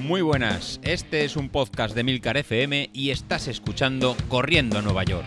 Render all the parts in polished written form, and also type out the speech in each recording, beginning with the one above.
Muy buenas, este es un podcast de Milcar FM y estás escuchando Corriendo a Nueva York.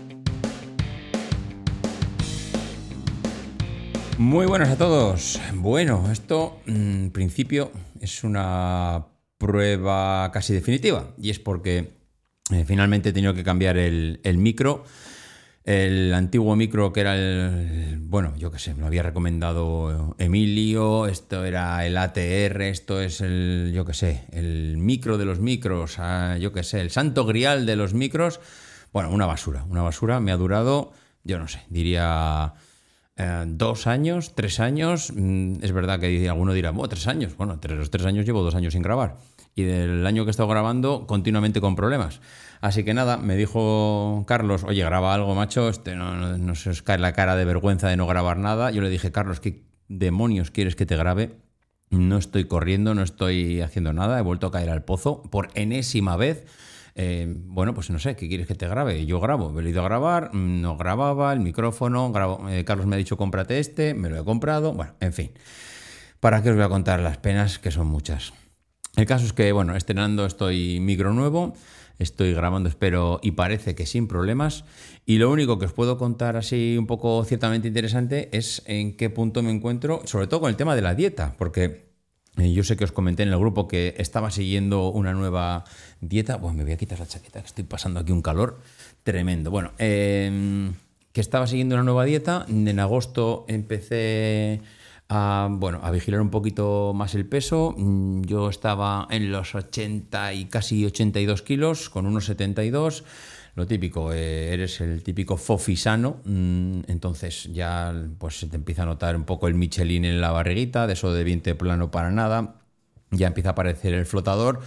Muy buenas a todos. Bueno, esto en principio es una prueba casi definitiva y es porque finalmente he tenido que cambiar el micro. El antiguo micro que era me lo había recomendado Emilio, esto era el ATR, esto es el micro de los micros, el santo grial de los micros. Bueno, una basura, me ha durado, diría 2 años, 3 años. Es verdad que alguno dirá, 3 años, bueno, entre los 3 años llevo 2 años sin grabar. Y del año que he estado grabando, continuamente con problemas. Así que nada, me dijo Carlos, oye, graba algo, macho, no se os cae la cara de vergüenza de no grabar nada. Yo le dije, Carlos, ¿qué demonios quieres que te grabe? No estoy corriendo, no estoy haciendo nada, he vuelto a caer al pozo por enésima vez. Pues no sé, ¿qué quieres que te grabe? Yo grabo, he ido a grabar, no grababa, el micrófono, Carlos me ha dicho, cómprate me lo he comprado, bueno, en fin. ¿Para qué os voy a contar las penas? Que son muchas. El caso es que, estrenando estoy micro nuevo, estoy grabando, espero, y parece que sin problemas. Y lo único que os puedo contar así un poco ciertamente interesante es en qué punto me encuentro, sobre todo con el tema de la dieta, porque yo sé que os comenté en el grupo que estaba siguiendo una nueva dieta. Bueno, me voy a quitar la chaqueta, que estoy pasando aquí un calor tremendo. Que estaba siguiendo una nueva dieta. En agosto empecé a vigilar un poquito más el peso. Yo estaba en los 80 y casi 82 kilos, con unos 72. Lo típico, eres el típico fofisano, entonces ya pues se te empieza a notar un poco el Michelin en la barriguita, de eso de vientre plano para nada. Ya empieza a aparecer el flotador.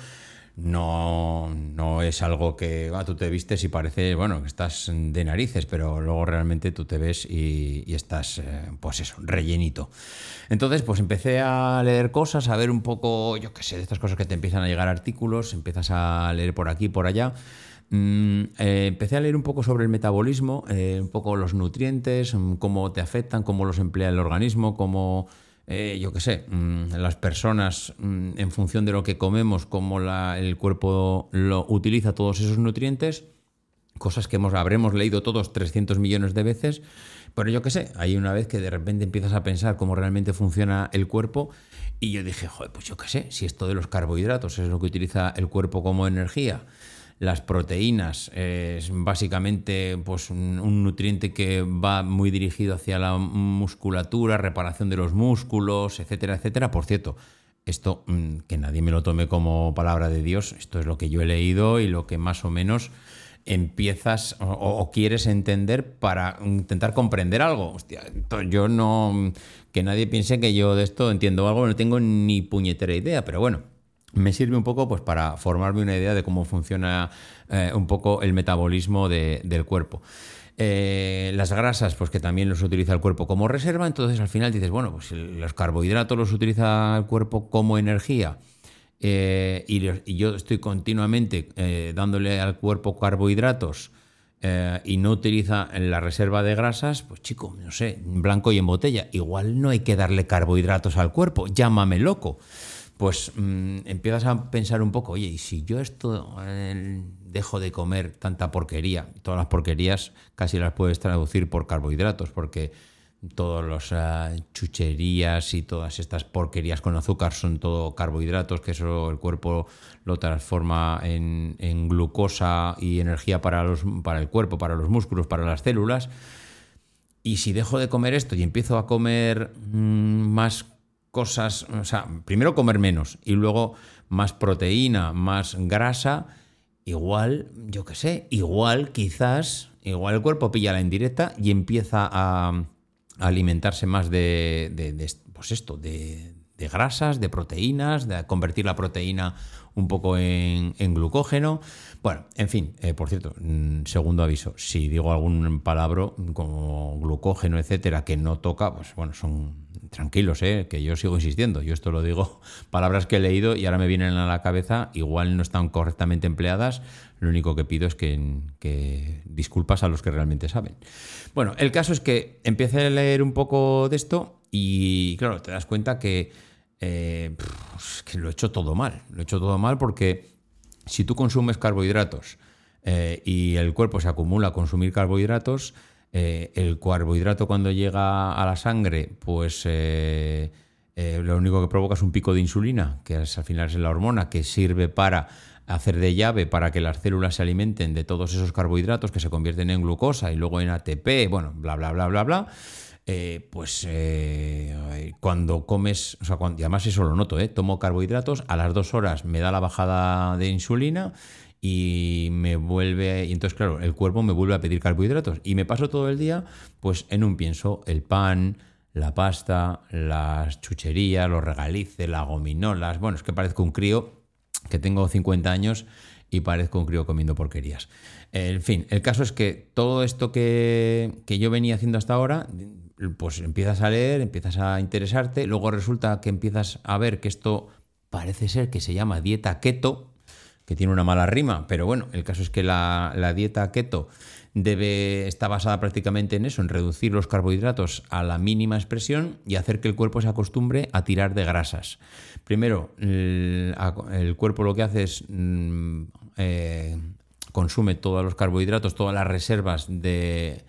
No es algo que tú te vistes y parece, que estás de narices, pero luego realmente tú te ves y estás, rellenito. Entonces, pues empecé a leer cosas, a ver un poco, de estas cosas que te empiezan a llegar artículos, empiezas a leer por aquí, por allá. Empecé a leer un poco sobre el metabolismo, un poco los nutrientes, cómo te afectan, cómo los emplea el organismo, cómo las personas, en función de lo que comemos, cómo el cuerpo lo utiliza todos esos nutrientes, cosas que habremos leído todos 300 millones de veces, pero hay una vez que de repente empiezas a pensar cómo realmente funciona el cuerpo y yo dije, si esto de los carbohidratos es lo que utiliza el cuerpo como energía, las proteínas es básicamente pues un nutriente que va muy dirigido hacia la musculatura, reparación de los músculos, etcétera, etcétera. Por cierto, esto que nadie me lo tome como palabra de Dios, esto es lo que yo he leído y lo que más o menos empiezas o quieres entender para intentar comprender algo. Hostia, yo no... Que nadie piense que yo de esto entiendo algo, no tengo ni puñetera idea, pero bueno, me sirve un poco pues para formarme una idea de cómo funciona un poco el metabolismo del cuerpo. Las grasas, pues que también los utiliza el cuerpo como reserva, entonces al final dices, pues los carbohidratos los utiliza el cuerpo como energía y yo estoy continuamente dándole al cuerpo carbohidratos y no utiliza la reserva de grasas, pues chico, no sé, en blanco y en botella. Igual no hay que darle carbohidratos al cuerpo, llámame loco. Pues empiezas a pensar un poco, oye, y si yo dejo de comer tanta porquería, todas las porquerías casi las puedes traducir por carbohidratos, porque todas las chucherías y todas estas porquerías con azúcar son todo carbohidratos, que eso el cuerpo lo transforma en glucosa y energía para el cuerpo, para los músculos, para las células. Y si dejo de comer esto y empiezo a comer más cosas, primero comer menos y luego más proteína, más grasa, igual el cuerpo pilla la indirecta y empieza a alimentarse más de grasas, de proteínas, de convertir la proteína un poco en glucógeno. Bueno, en fin, por cierto, segundo aviso, si digo algún palabra como glucógeno, etcétera, que no toca, pues son tranquilos, que yo sigo insistiendo. Yo esto lo digo, palabras que he leído y ahora me vienen a la cabeza, igual no están correctamente empleadas. Lo único que pido es que disculpas a los que realmente saben. Bueno, el caso es que empecé a leer un poco de esto y claro, te das cuenta que Es que lo he hecho todo mal. Lo he hecho todo mal porque si tú consumes carbohidratos y el cuerpo se acumula a consumir carbohidratos, el carbohidrato cuando llega a la sangre, pues lo único que provoca es un pico de insulina, que al final es la hormona que sirve para hacer de llave para que las células se alimenten de todos esos carbohidratos que se convierten en glucosa y luego en ATP, bueno, bla, bla, bla, bla, bla. Cuando comes, o sea, y además eso lo noto, tomo carbohidratos, a las 2 horas me da la bajada de insulina y entonces claro, el cuerpo me vuelve a pedir carbohidratos y me paso todo el día pues en un pienso, el pan, la pasta, las chucherías, los regalices, las gominolas, bueno, es que parezco un crío que tengo 50 años y parezco un crío comiendo porquerías. En fin, el caso es que todo esto que yo venía haciendo hasta ahora, pues empiezas a leer, empiezas a interesarte, luego resulta que empiezas a ver que esto parece ser que se llama dieta keto, que tiene una mala rima, pero bueno, el caso es que la dieta keto está basada prácticamente en eso, en reducir los carbohidratos a la mínima expresión y hacer que el cuerpo se acostumbre a tirar de grasas. Primero, el cuerpo lo que hace es consume todos los carbohidratos, todas las reservas de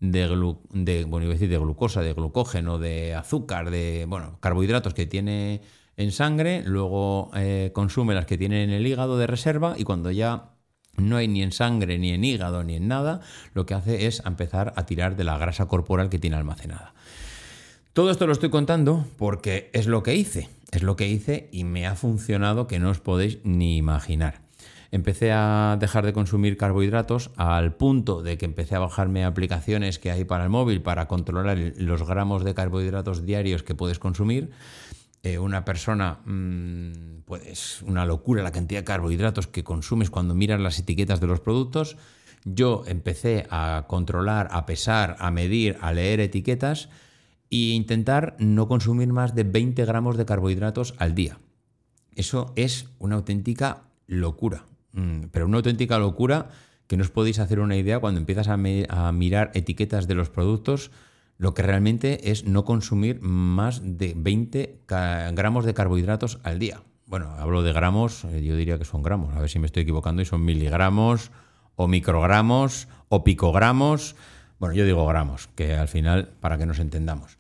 glucosa, de glucógeno, de azúcar, carbohidratos que tiene en sangre, luego consume las que tiene en el hígado de reserva y cuando ya no hay ni en sangre, ni en hígado, ni en nada, lo que hace es empezar a tirar de la grasa corporal que tiene almacenada. Todo esto lo estoy contando porque es lo que hice y me ha funcionado que no os podéis ni imaginar. Empecé a dejar de consumir carbohidratos al punto de que empecé a bajarme aplicaciones que hay para el móvil para controlar los gramos de carbohidratos diarios que puedes consumir. Una persona, pues una locura la cantidad de carbohidratos que consumes cuando miras las etiquetas de los productos. Yo empecé a controlar, a pesar, a medir, a leer etiquetas e intentar no consumir más de 20 gramos de carbohidratos al día. Eso es una auténtica locura, pero una auténtica locura que no os podéis hacer una idea cuando empiezas a mirar etiquetas de los productos. Lo que realmente es no consumir más de 20 gramos de carbohidratos al día. Bueno, hablo de gramos, yo diría que son gramos, a ver si me estoy equivocando, y son miligramos o microgramos o picogramos. Bueno, yo digo gramos, que al final, para que nos entendamos.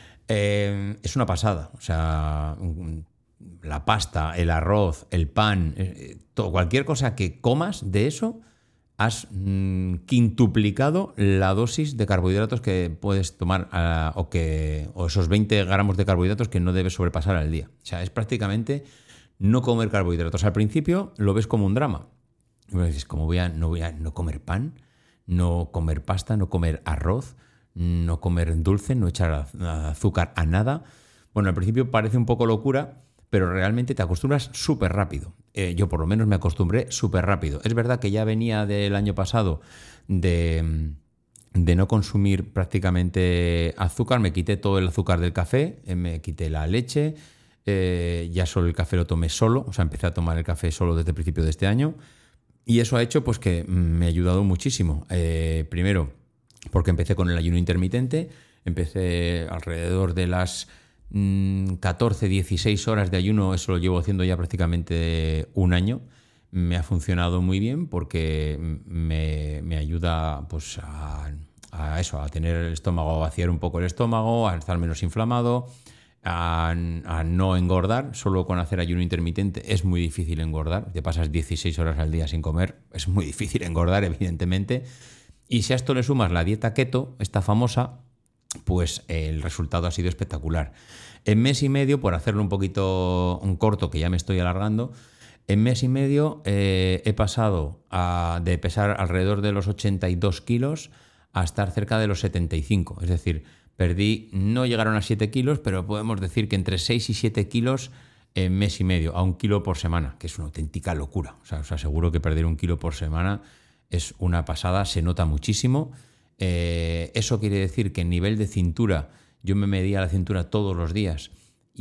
Es una pasada, o sea, la pasta, el arroz, el pan, cualquier cosa que comas de eso, has quintuplicado la dosis de carbohidratos que puedes tomar o esos 20 gramos de carbohidratos que no debes sobrepasar al día. O sea, es prácticamente no comer carbohidratos. Al principio lo ves como un drama. Y me dices, ¿cómo no voy a no comer pan, no comer pasta, no comer arroz, no comer dulce, no echar azúcar a nada? Bueno, al principio parece un poco locura, pero realmente te acostumbras súper rápido. Yo por lo menos me acostumbré súper rápido. Es verdad que ya venía del año pasado de no consumir prácticamente azúcar. Me quité todo el azúcar del café, me quité la leche, ya solo el café lo tomé solo, o sea, empecé a tomar el café solo desde el principio de este año. Y eso ha hecho pues que me ha ayudado muchísimo. Primero, porque empecé con el ayuno intermitente, empecé alrededor de las 14, 16 horas de ayuno, eso lo llevo haciendo ya prácticamente un año. Me ha funcionado muy bien porque me ayuda pues a tener el estómago, a vaciar un poco el estómago, a estar menos inflamado, a no engordar. Solo con hacer ayuno intermitente es muy difícil engordar. Te pasas 16 horas al día sin comer, es muy difícil engordar, evidentemente. Y si a esto le sumas la dieta keto, esta famosa, pues el resultado ha sido espectacular. En mes y medio, por hacerlo un corto, que ya me estoy alargando, en mes y medio he pasado de pesar alrededor de los 82 kilos a estar cerca de los 75. Es decir, no llegaron a 7 kilos, pero podemos decir que entre 6 y 7 kilos en mes y medio, a 1 kilo por semana, que es una auténtica locura. O sea, os aseguro que perder 1 kilo por semana es una pasada, se nota muchísimo. Eso quiere decir que en nivel de cintura, yo me medía la cintura todos los días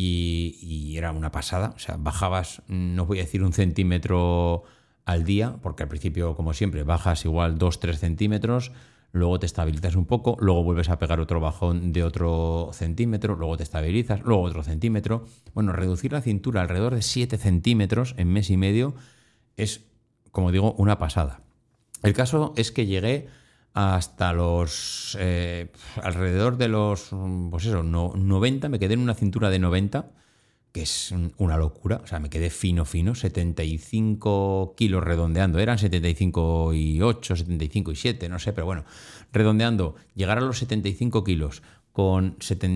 y era una pasada. O sea, bajabas, no voy a decir 1 centímetro al día, porque al principio, como siempre, bajas igual 2-3 centímetros, luego te estabilizas un poco, luego vuelves a pegar otro bajón de otro centímetro, luego te estabilizas, luego otro centímetro. Bueno, reducir la cintura alrededor de 7 centímetros en mes y medio es, como digo, una pasada. El caso es que llegué hasta los alrededor de los, pues eso, 90, me quedé en una cintura de 90, que es una locura. O sea, me quedé fino, 75 kilos redondeando, eran 75 y 8, 75 y 7, no sé, pero bueno, redondeando, llegar a los 75 kilos con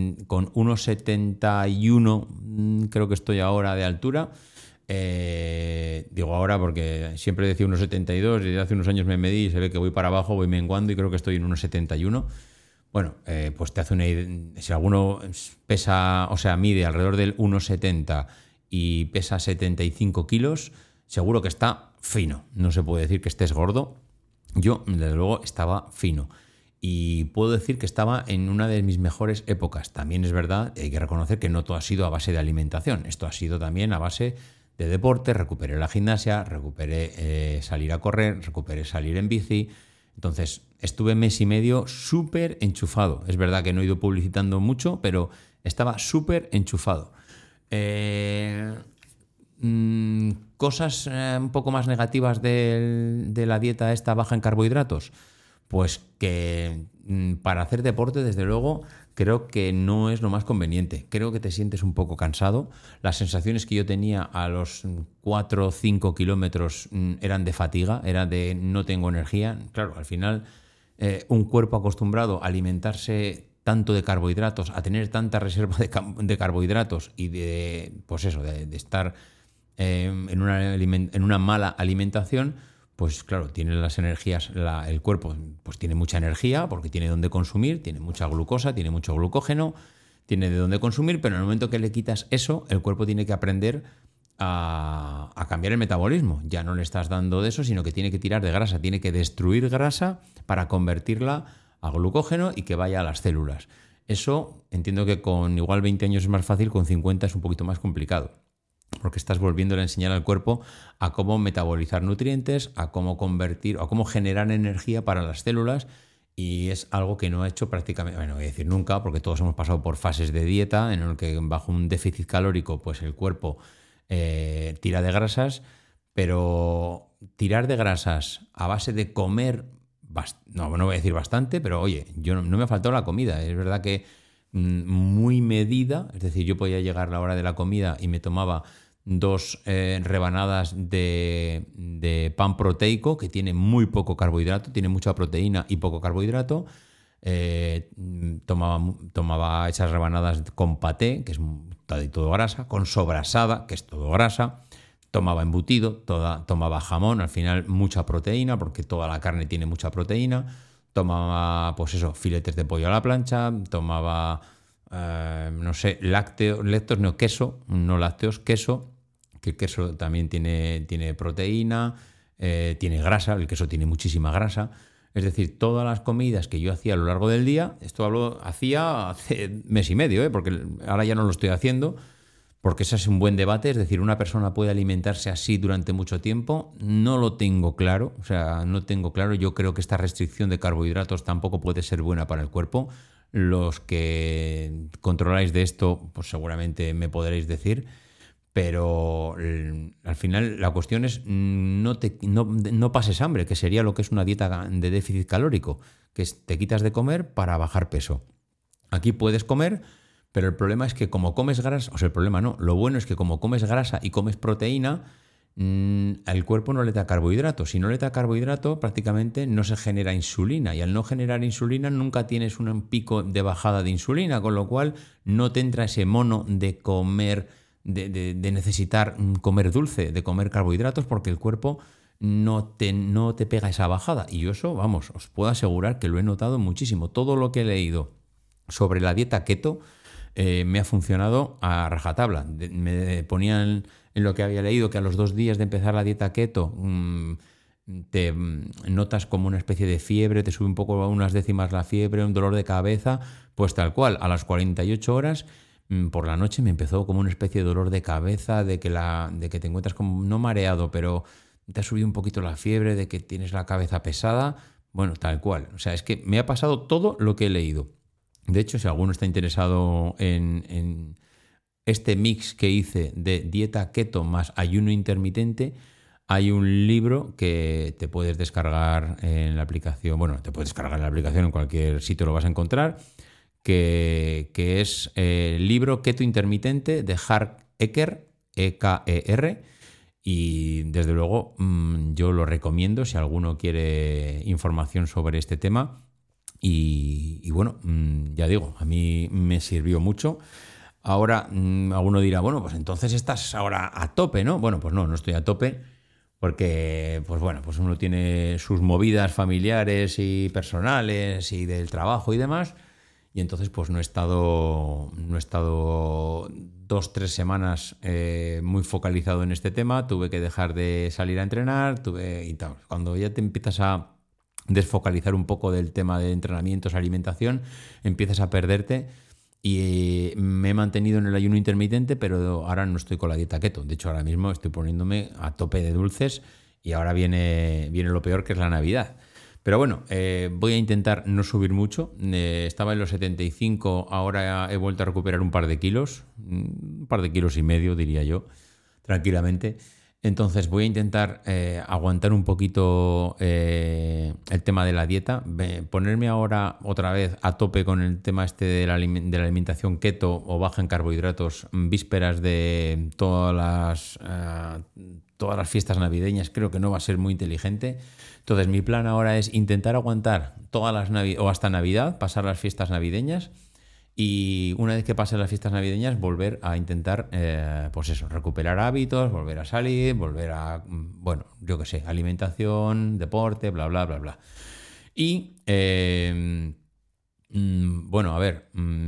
1,71 creo que estoy ahora de altura. Digo ahora porque siempre decía 1,72 y desde hace unos años me medí y se ve que voy para abajo, voy menguando y creo que estoy en 1,71. Bueno, pues te hace una idea. Si alguno pesa, o sea, mide alrededor del 1,70 y pesa 75 kilos, seguro que está fino. No se puede decir que estés gordo. Yo, desde luego, estaba fino. Y puedo decir que estaba en una de mis mejores épocas. También es verdad, hay que reconocer que no todo ha sido a base de alimentación. Esto ha sido también a base de deporte. Recuperé la gimnasia, recuperé salir a correr, recuperé salir en bici. Entonces, estuve mes y medio súper enchufado. Es verdad que no he ido publicitando mucho, pero estaba súper enchufado. Cosas un poco más negativas de la dieta esta baja en carbohidratos. Pues que para hacer deporte, desde luego, creo que no es lo más conveniente. Creo que te sientes un poco cansado. Las sensaciones que yo tenía a los 4 o 5 kilómetros eran de fatiga, era de no tengo energía. Claro, al final, un cuerpo acostumbrado a alimentarse tanto de carbohidratos, a tener tanta reserva de carbohidratos y de, pues eso, de estar en una mala alimentación, pues claro, tiene las energías, el cuerpo pues tiene mucha energía porque tiene donde consumir, tiene mucha glucosa, tiene mucho glucógeno, tiene de dónde consumir, pero en el momento que le quitas eso, el cuerpo tiene que aprender a cambiar el metabolismo. Ya no le estás dando de eso, sino que tiene que tirar de grasa, tiene que destruir grasa para convertirla a glucógeno y que vaya a las células. Eso entiendo que con igual 20 años es más fácil, con 50 es un poquito más complicado. Porque estás volviendo a enseñar al cuerpo a cómo metabolizar nutrientes, a cómo convertir, a cómo generar energía para las células, y es algo que no ha hecho prácticamente, bueno, voy a decir nunca, porque todos hemos pasado por fases de dieta en el que bajo un déficit calórico pues el cuerpo tira de grasas, pero tirar de grasas a base de comer, no voy a decir bastante, pero oye, no me ha faltado la comida. Es verdad que muy medida, es decir, yo podía llegar a la hora de la comida y me tomaba 2 rebanadas de pan proteico, que tiene muy poco carbohidrato, tiene mucha proteína y poco carbohidrato. Tomaba esas rebanadas con paté, que es todo grasa, con sobrasada, que es todo grasa. Tomaba embutido, tomaba jamón, al final mucha proteína, porque toda la carne tiene mucha proteína. Tomaba, pues eso, filetes de pollo a la plancha, tomaba, no sé, queso, no lácteos, queso, que el queso también tiene proteína, tiene grasa, el queso tiene muchísima grasa. Es decir, todas las comidas que yo hacía a lo largo del día, hacía hace mes y medio, porque ahora ya no lo estoy haciendo, porque ese es un buen debate. Es decir, ¿una persona puede alimentarse así durante mucho tiempo? No lo tengo claro, no tengo claro. Yo creo que esta restricción de carbohidratos tampoco puede ser buena para el cuerpo. Los que controláis de esto, pues seguramente me podréis decir, pero al final la cuestión es no pases hambre, que sería lo que es una dieta de déficit calórico, que es te quitas de comer para bajar peso. Aquí puedes comer, pero el problema es que como comes grasa, el problema no, lo bueno es que como comes grasa y comes proteína, al cuerpo no le da carbohidrato. Si no le da carbohidrato, prácticamente no se genera insulina, y al no generar insulina nunca tienes un pico de bajada de insulina, con lo cual no te entra ese mono de comer, de necesitar comer dulce, de comer carbohidratos, porque el cuerpo no te pega esa bajada. Y yo eso, vamos, os puedo asegurar que lo he notado muchísimo. Todo lo que he leído sobre la dieta keto me ha funcionado a rajatabla. Me ponían en lo que había leído que a los 2 días de empezar la dieta keto te notas como una especie de fiebre, te sube un poco, unas décimas la fiebre, un dolor de cabeza, pues tal cual. A las 48 horas por la noche me empezó como una especie de dolor de cabeza, de que te encuentras como no mareado, pero te ha subido un poquito la fiebre, de que tienes la cabeza pesada. Bueno, tal cual. O sea, es que me ha pasado todo lo que he leído. De hecho, si alguno está interesado en este mix que hice de dieta keto más ayuno intermitente, hay un libro que te puedes descargar en la aplicación. Bueno, te puedes descargar en la aplicación, en cualquier sitio lo vas a encontrar, que es el libro Keto Intermitente de Hark Eker, Eker. Y desde luego yo lo recomiendo si alguno quiere información sobre este tema. Y bueno, ya digo, a mí me sirvió mucho. Ahora alguno dirá, bueno, pues entonces estás ahora a tope, ¿no? Bueno, pues no estoy a tope porque, pues bueno, pues uno tiene sus movidas familiares y personales y del trabajo y demás. Y entonces pues no he estado 2-3 semanas muy focalizado en este tema. Tuve que dejar de salir a entrenar, y tal. Cuando ya te empiezas a desfocalizar un poco del tema de entrenamientos, alimentación, empiezas a perderte. Y me he mantenido en el ayuno intermitente, pero ahora no estoy con la dieta keto. De hecho, ahora mismo estoy poniéndome a tope de dulces y ahora viene lo peor, que es la Navidad. Pero bueno, voy a intentar no subir mucho. Estaba en los 75, ahora he vuelto a recuperar un par de kilos y medio, diría yo, tranquilamente. Entonces voy a intentar aguantar un poquito el tema de la dieta, ponerme ahora otra vez a tope con el tema este de la alimentación keto o baja en carbohidratos, vísperas de todas las fiestas navideñas. Creo que no va a ser muy inteligente. Entonces mi plan ahora es intentar aguantar o hasta Navidad, pasar las fiestas navideñas. Y una vez que pasen las fiestas navideñas, volver a intentar, pues eso, recuperar hábitos, volver a salir, volver a, bueno, yo qué sé, alimentación, deporte, bla, bla, bla, bla. Y, bueno, a ver,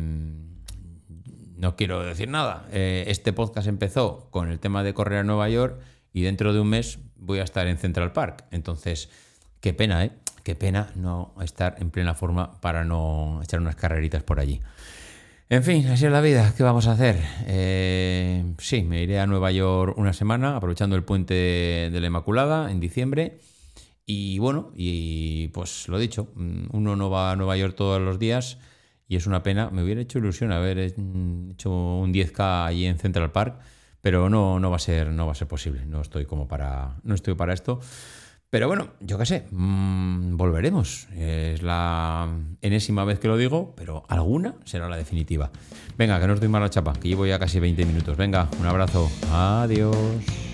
no quiero decir nada. Este podcast empezó con el tema de correr a Nueva York y dentro de un mes voy a estar en Central Park. Entonces, qué pena, ¿eh? Qué pena no estar en plena forma para no echar unas carreritas por allí. En fin, así es la vida. ¿Qué vamos a hacer? Sí, me iré a Nueva York una semana, aprovechando el puente de la Inmaculada en diciembre. Y bueno, y pues lo dicho, uno no va a Nueva York todos los días y es una pena. Me hubiera hecho ilusión haber hecho un 10K allí en Central Park, pero no va a ser posible. No estoy para esto. Pero bueno, yo qué sé, volveremos. Es la enésima vez que lo digo, pero alguna será la definitiva. Venga, que no os doy más la chapa, que llevo ya casi 20 minutos. Venga, un abrazo. Adiós.